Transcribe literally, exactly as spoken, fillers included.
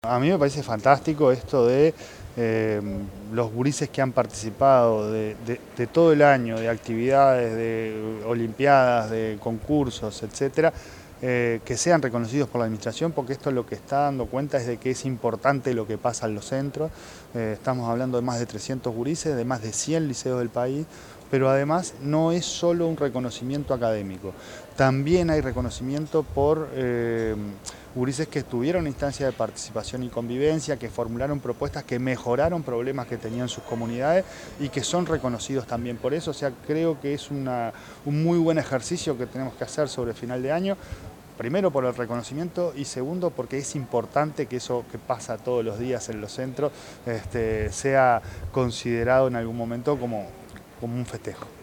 a mí me parece fantástico esto de eh, los gurises que han participado de, de, de todo el año, de actividades, de olimpiadas, de concursos, etcétera, eh, que sean reconocidos por la administración, porque esto lo que está dando cuenta es de que es importante lo que pasa en los centros. Eh, estamos hablando de más de trescientos gurises, de más de cien liceos del país, pero además no es solo un reconocimiento académico, también hay reconocimiento por eh, gurises que estuvieron en instancia de participación y convivencia, que formularon propuestas, que mejoraron problemas que tenían sus comunidades y que son reconocidos también por eso. O sea, creo que es una, un muy buen ejercicio que tenemos que hacer sobre el final de año. Primero por el reconocimiento y segundo porque es importante que eso que pasa todos los días en los centros este, sea considerado en algún momento como, como un festejo.